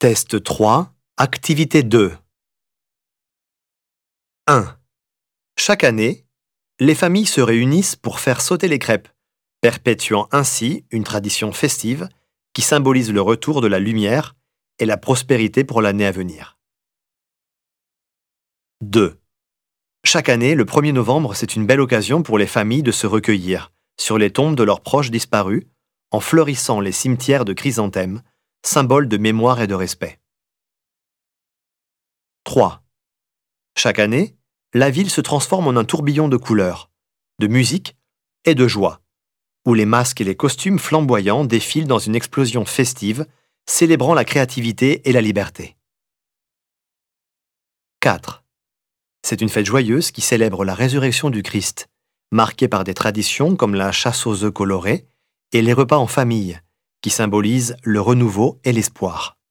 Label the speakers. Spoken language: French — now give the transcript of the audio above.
Speaker 1: Test 3, activité 2. 1. Chaque année, les familles se réunissent pour faire sauter les crêpes, perpétuant ainsi une tradition festive qui symbolise le retour de la lumière et la prospérité pour l'année à venir. 2. Chaque année, le 1er novembre, c'est une belle occasion pour les familles de se recueillir sur les tombes de leurs proches disparus en fleurissant les cimetières de chrysanthèmes, symbole de mémoire et de respect. 3. Chaque année, la ville se transforme en un tourbillon de couleurs, de musique et de joie, où les masques et les costumes flamboyants défilent dans une explosion festive, célébrant la créativité et la liberté. 4. C'est une fête joyeuse qui célèbre la résurrection du Christ, marquée par des traditions comme la chasse aux œufs colorés et les repas en famille, qui symbolisent le renouveau et l'espoir.